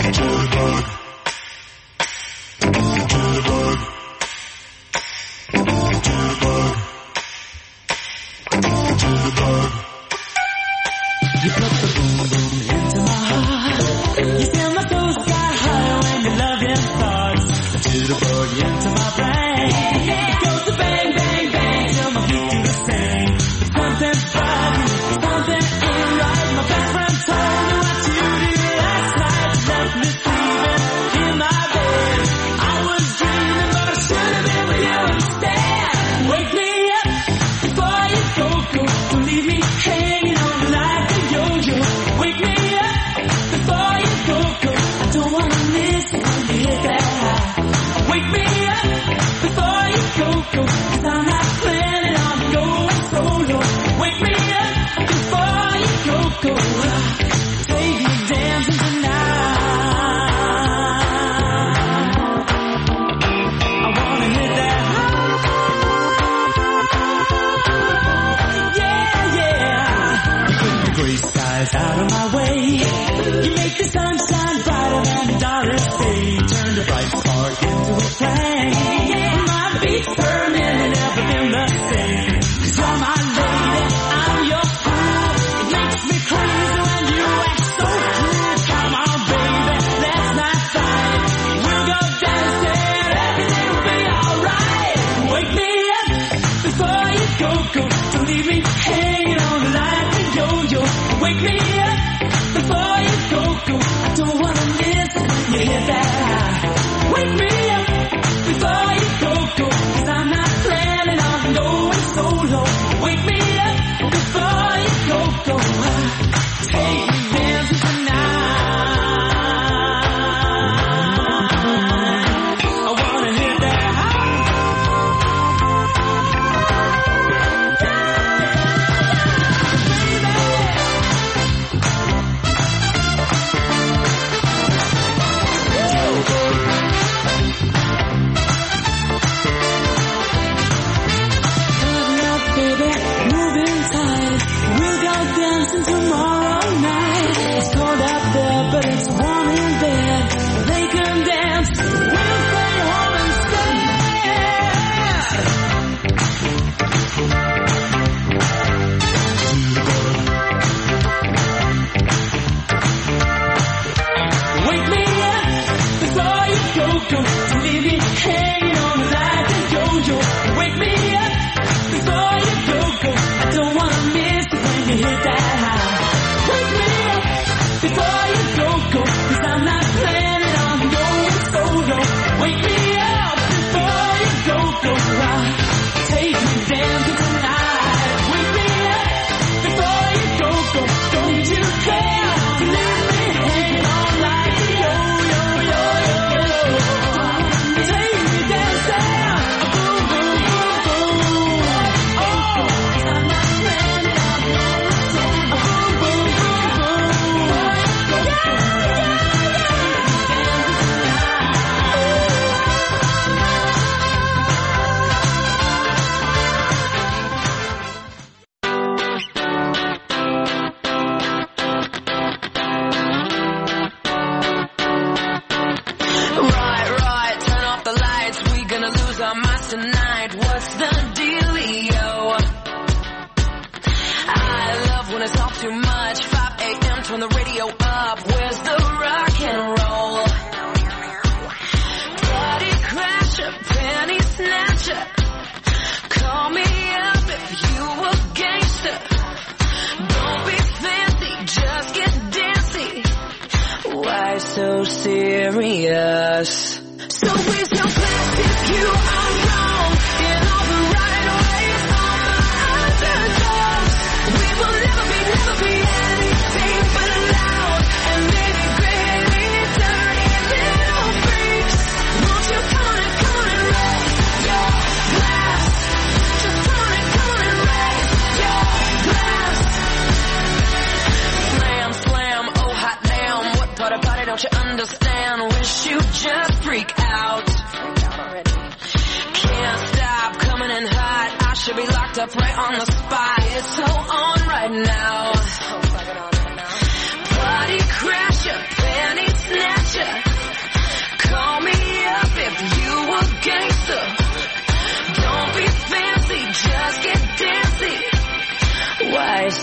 Body crasher, penny snatcher.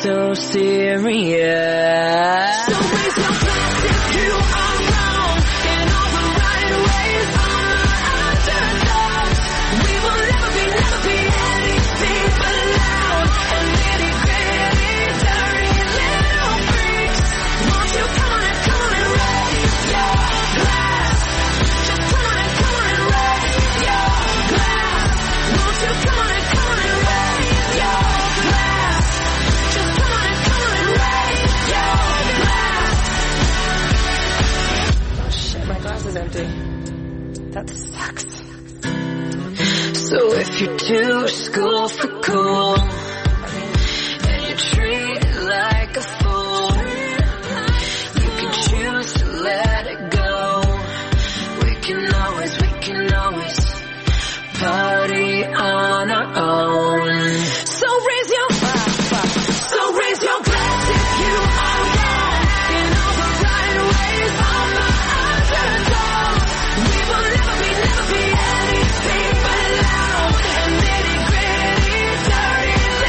so serious. So raise your glass if you are wrong, in all the right ways. I'm the underdog. We will never be anything but loud and nitty gritty, dirty little freaks. Won't you come on and raise your glass? Just come on and raise your glass. Won't you come on and raise your glass? Just come on and raise your glass. Oh shit, my glass is empty. That sucks. So if you're too school for cool and you treat it like a fool, you can choose to let it go. We can always party on our own. So raise your glass if you are wrong, in all the right ways. I'm the underdog. We will never be anything but loud and nitty gritty, dirty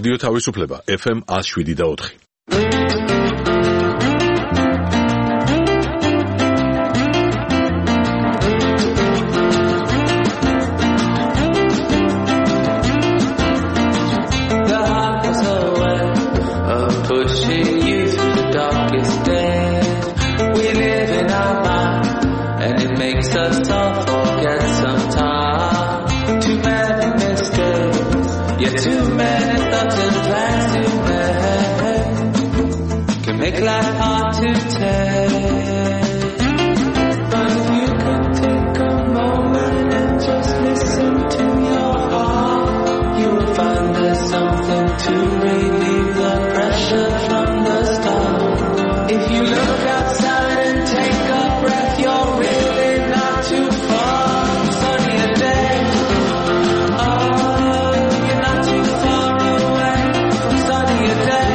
რადიო თავისუფლება FM 107.4. Make life hard to take. But if you could take a moment and just listen to your heart, you will find there's something to relieve the pressure from the start. If you look outside and take a breath, you're really not too far from sunnier days. Oh, you're not too far away from sunnier days.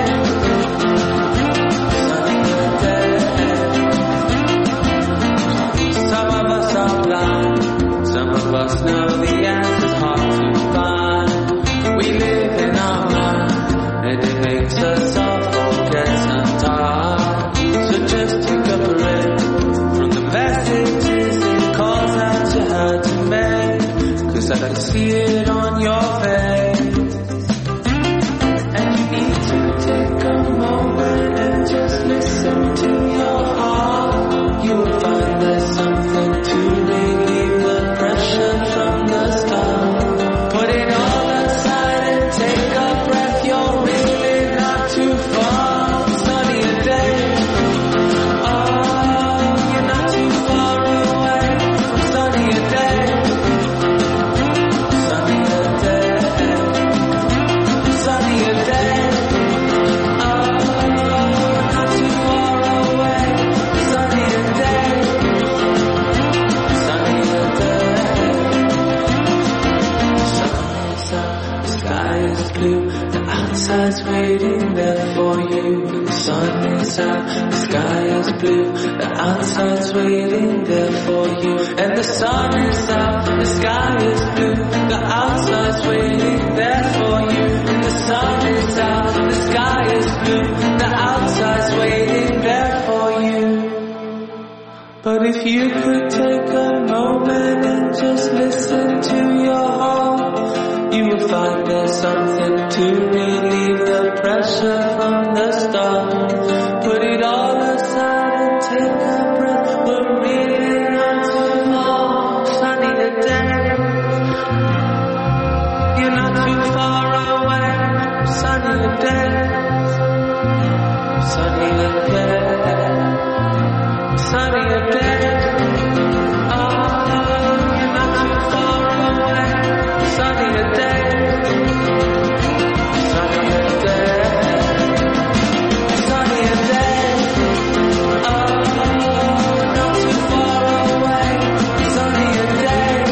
Of us know the answer's hard to find. We live in our mind, and it makes us all forget sometimes. So just take a breath from the messages it calls out to her to make. 'Cause I can see it on your face. And you need to take a moment and just listen to your heart. You will find there's something to relieve the pressure from the start. Put it all aside and take a breath. You're really not too far from sunnier days. Oh, you're not too far away from sunnier days. Sunnier days. Sunnier days. Oh, not too far away from sunnier days. Sunnier days. The sky is blue, the outside's waiting there for you. The sun is out, the sky is blue, the outside's waiting there for you. And the sun is out, the sky is blue, the outside's waiting there for you. And the sun is out, the sky is blue, the outside's waiting there for you. But if you could take a moment and just listen to your heart, you will find there's something to relieve the pressure from the start. Put it all aside and take a breath. We're really not too far, sunnier days. You're not too far away, sunnier days. Sunnier days. Sunnier days. Oh, you're not too far away, sunnier days. Sunnier days. Sunnier days. Oh, not too far away, sunnier days.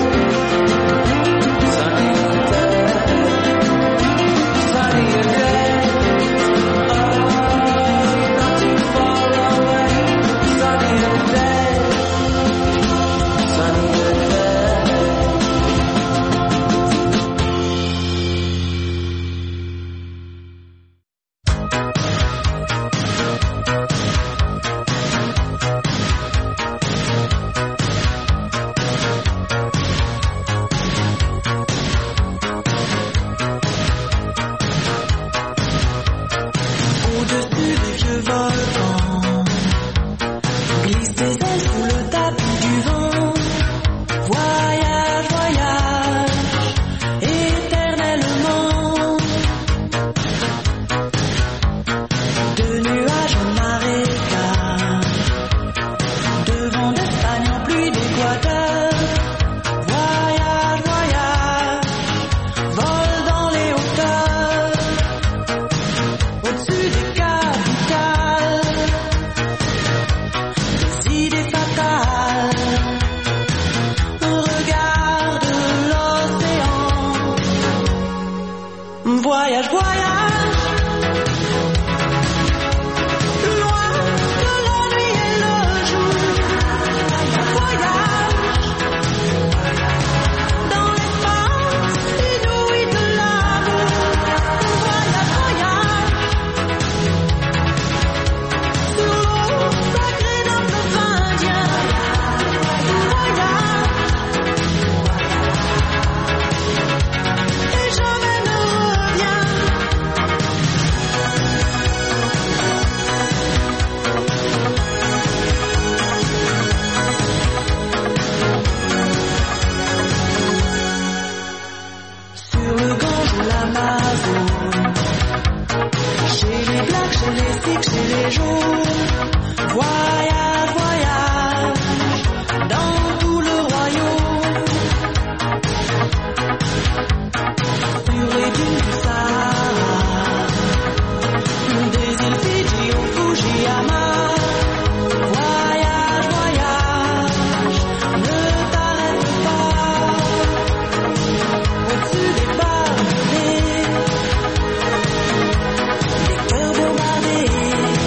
Sunnier days. Sunnier days. Oh, not too far away, sunnier days. Sunnier days. Au-dessus des vieux volcans, glisse tes ailes sous le tapis du vent. Voyage, voyage, éternellement. De nuages en marécage, de vent d'Espagne en pluie d'Équateur. Voyage, voyage, vole dans les hauteurs. Au-dessus des capitales, des idées ainsi que chez les jours. Voyage, voyage, dans tout le royaume. Purée du Sahara, des îles Fidji au Fujiyama. Voyage, voyage, ne t'arrête pas. Au-dessus des palmiers, les cœurs bombardés.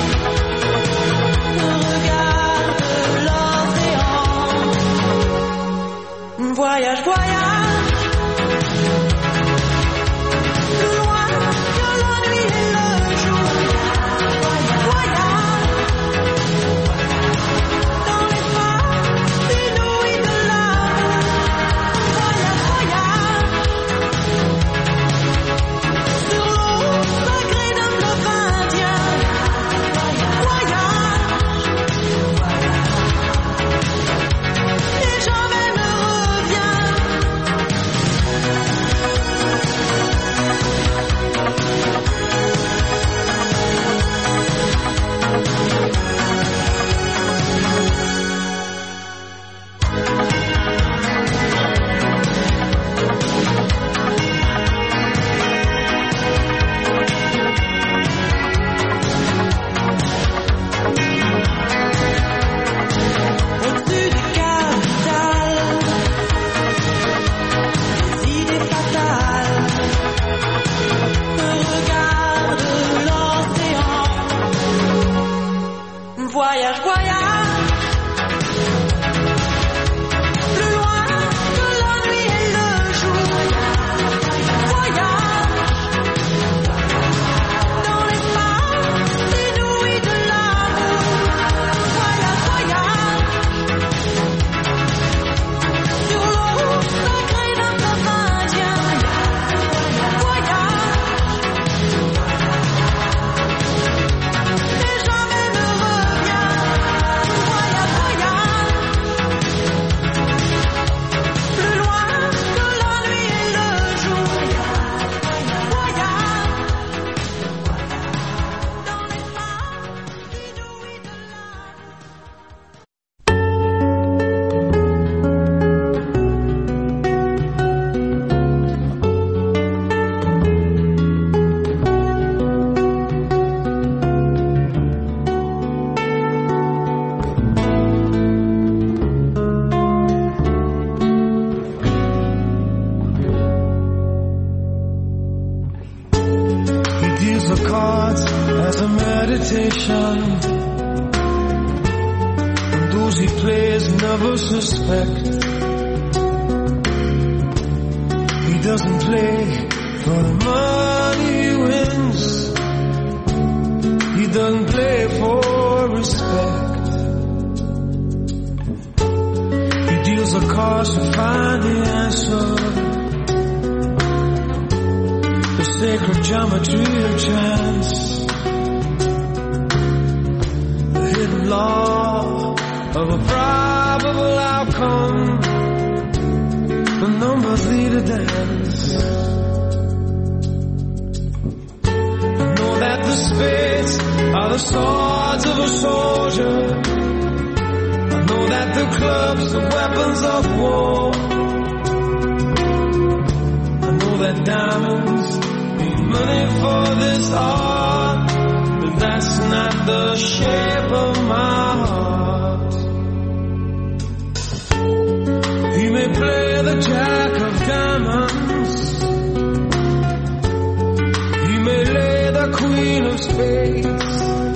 Regarde l'océan. Voyage, voyage, plus loin que la nuit et le jour. Voyage, dans l'espace inouï de l'amour. Voyage, voyage, sur l'eau sacrée d'un fleuve indien. Voyage, et jamais ne reviens. Au-dessus des capitales, des idées fatales. Regarde l'océan. Voyage, voyage, plus loin que la nuit et le jour. Voyage, dans l'espace inouï de l'amour. Voyage, voyage, sur l'eau sacrée d'un fleuve indien. Voyage, et jamais ne reviens. Voyage, voyage, plus loin que la nuit et le jour. Voyage, dans l'espace inouï de He deals the cards as a meditation, and those he plays never suspect. He doesn't play for the money he wins. He doesn't play for respect. He deals the cards to find the answer. The sacred geometry of chance, the hidden law of a probable outcome. The numbers lead a dance. I know that the spades are the swords of a soldier. I know that the clubs are weapons of war. I know that diamonds need money for this art, but that's not the shape of my heart. He may play the jack of diamonds, he may lay the queen of spades,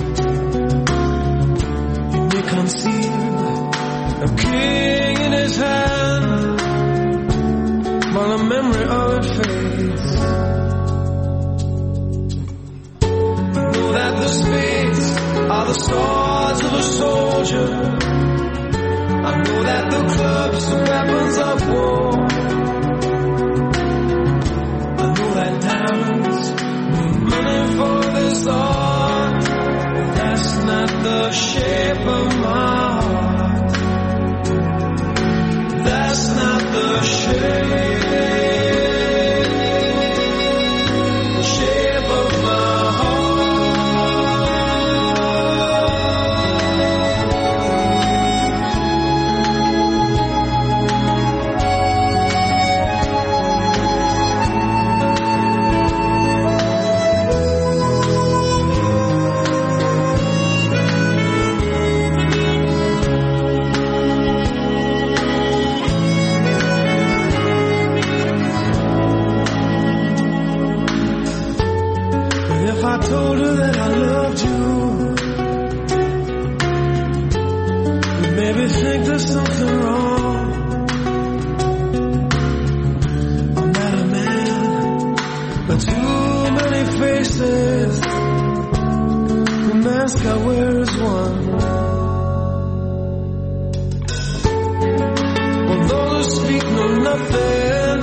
he may conceal a king in his hand, while the memory of it fades. I know that the spades are the swords of a soldier. I know that the clubs are weapons of war. I know that diamonds need money for this art, but that's not the shape of my heart. That's not the shape of my heart. there's something wrong. I'm not a man, but too many faces. The mask I wear is one. Although those who speak know nothing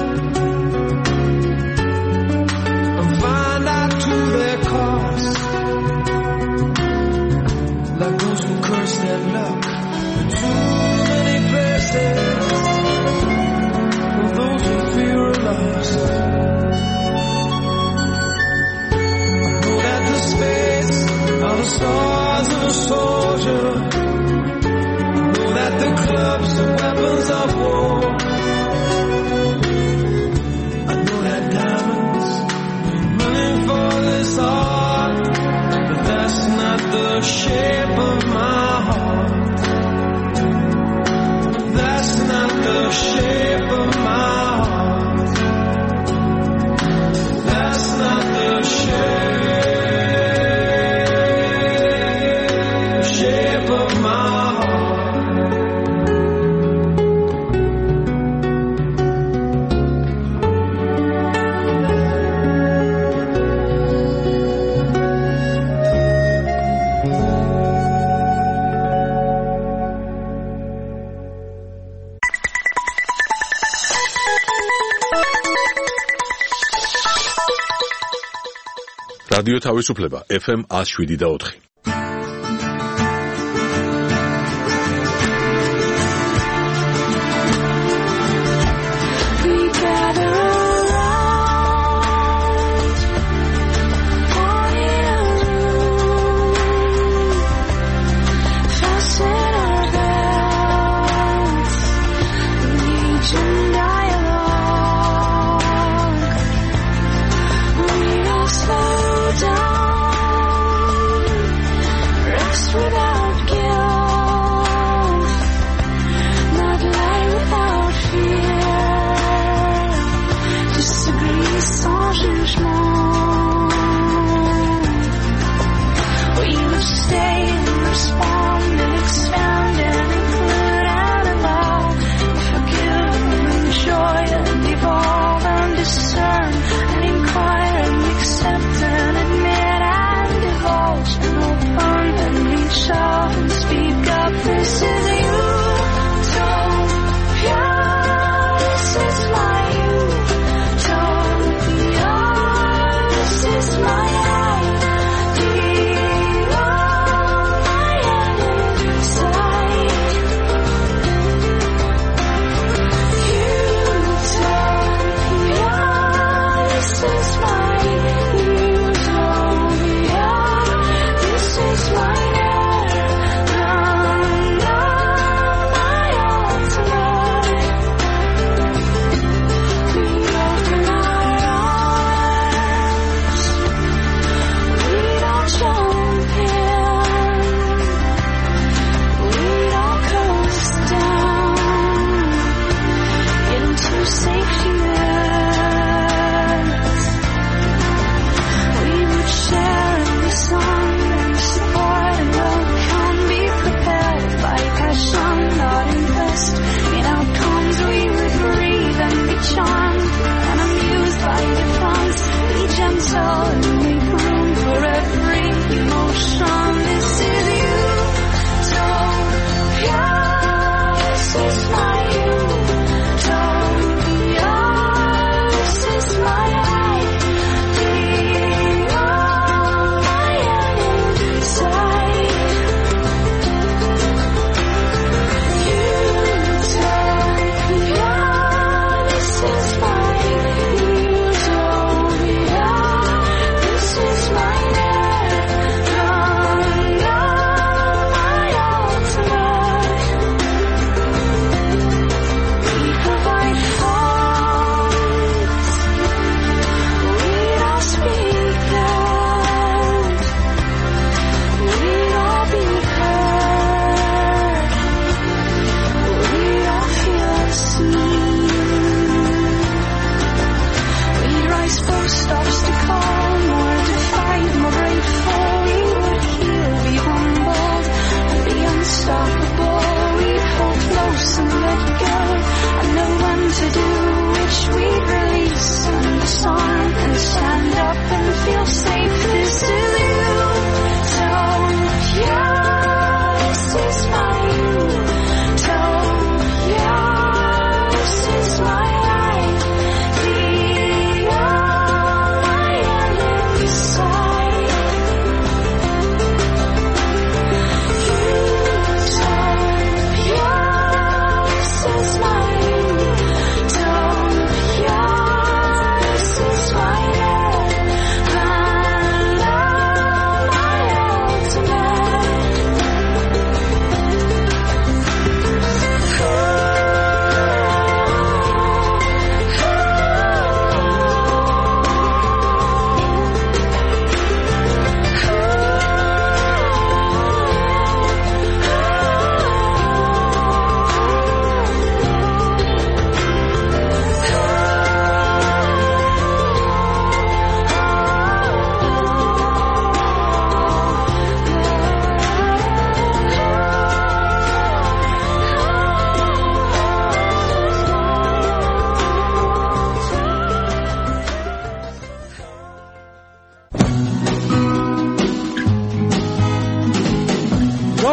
and find out to their cost, like those who curse their luck in too many places, or those who fear are lost. I know that the space are the stars of a soldier. I know that the clubs are weapons of war. I know that diamonds are running for this heart, but that's not the shape of my heart. That's not the shape of my heart. That's not the shape of my heart. რადიო თავისუფლება FM 107.4.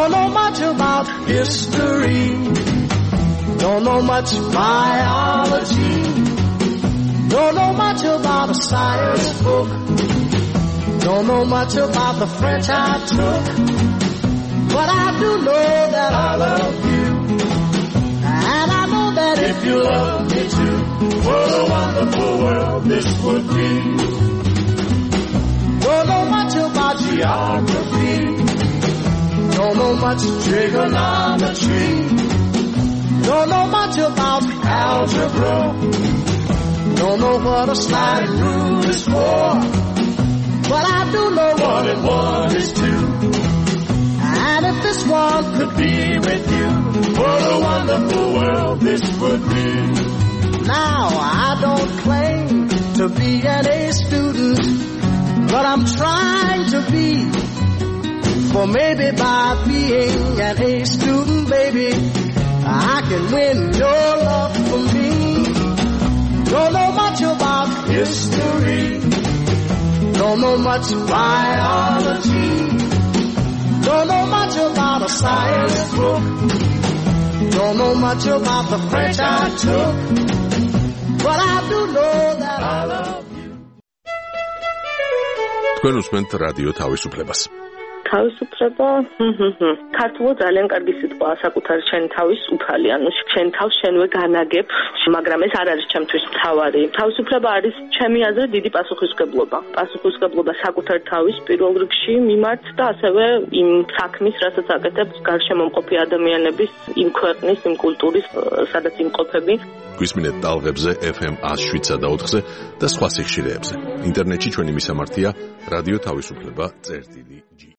Don't know much about history. Don't know much biology. Don't know much about a science book. Don't know much about the French I took. But I do know that I love you. And I know that if you love me too, what a wonderful world this would be. Don't know much about geography. Don't know much trigonometry. Don't know much about algebra. Don't know what a sliding rule is for. But I do know 1 and 1 is 2. And if this one could be with you, what a wonderful world this would be. Now I don't claim to be an A student, but I'm trying to be. For maybe by being an A student, baby, I can win your love for me. Don't know much about history. Don't know much biology. Don't know much about a science book. Don't know much about the French I took. But I do know that I love you. თქვენ უსმენთ რადიო თავისუფლებას. თავისუფლება ქართულად ძალიან კარგი სიტყვაა საკუთარი შენ თავის უფალი, ანუ შენ თავს შენვე განაგებ, მაგრამ ეს არ არის ჩემთვის მთავარი. თავისუფლება არის ჩემი აზრით დიდი პასუხისმგებლობა. პასუხისმგებლობა საკუთარ თავის პირველ რიგში მიმართ და ასევე იმ საქმის, რასაც აკეთებ გარშემომყოფი ადამიანების, იმ ქვეყნის, იმ კულტურის, სადაც იმყოფები. გვისმინეთ ტალღებზე FM 107.4-ზე და სხვა სიხშირეებზე. ინტერნეტში ჩვენი მისამართია რადიო თავისუფლება.gi